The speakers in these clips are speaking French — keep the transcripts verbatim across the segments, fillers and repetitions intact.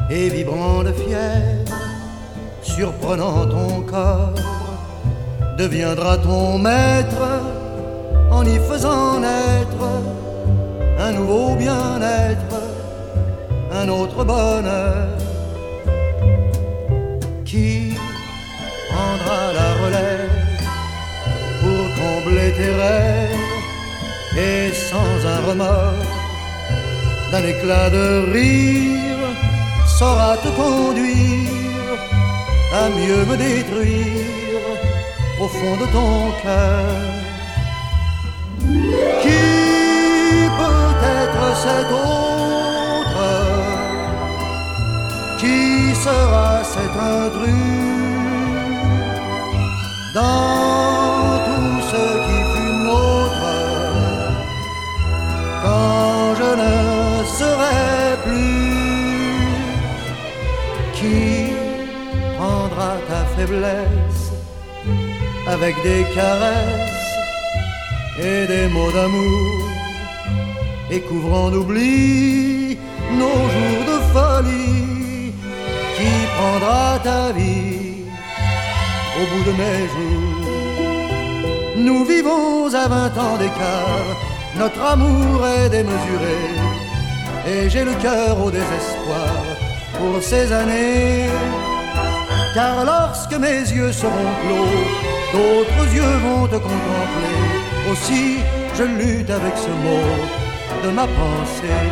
et vibrant de fièvre, surprenant ton corps, deviendra ton maître en y faisant naître un nouveau bien-être, un autre bonheur. Qui prendra la relève pour combler tes rêves et sans un remords, d'un éclat de rire, saura te conduire à mieux me détruire au fond de ton cœur. Qui peut être cet autre? Qui sera cet intrus dans tout ce qui fut nôtre quand je ne serai plus? Qui prendra ta faiblesse avec des caresses et des mots d'amour, et couvrant d'oubli nos jours de folie? Qui prendra ta vie au bout de mes jours? Nous vivons à vingt ans d'écart, notre amour est démesuré, et j'ai le cœur au désespoir pour ces années. Car lorsque mes yeux seront clos, d'autres yeux vont te contempler. Aussi je lutte avec ce mot de ma pensée.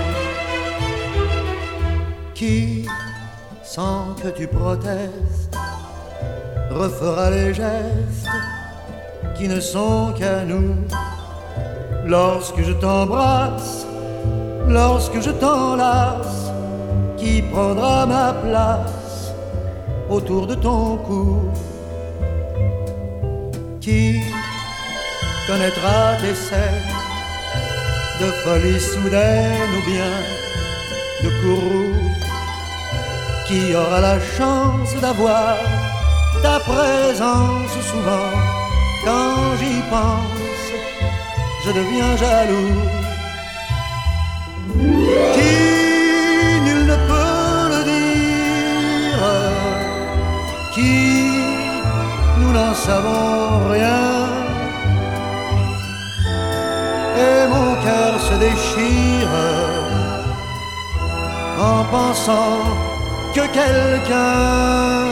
Qui, sans que tu protestes, refera les gestes qui ne sont qu'à nous? Lorsque je t'embrasse, lorsque je t'enlace, qui prendra ma place autour de ton cou? Qui connaîtra tes scènes de folie soudaine ou bien de courroux? Qui aura la chance d'avoir ta présence souvent? Quand j'y pense, je deviens jaloux. Qui, nul ne peut le dire, qui, nous n'en savons rien, et mon cœur se déchire en pensant que quelqu'un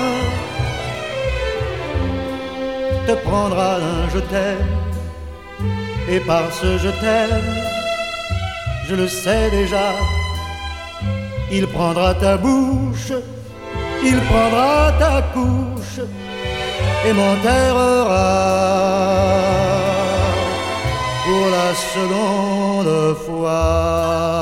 te prendra un je t'aime, et par ce je t'aime, je le sais déjà, il prendra ta bouche, il prendra ta couche et m'enterrera pour la seconde fois.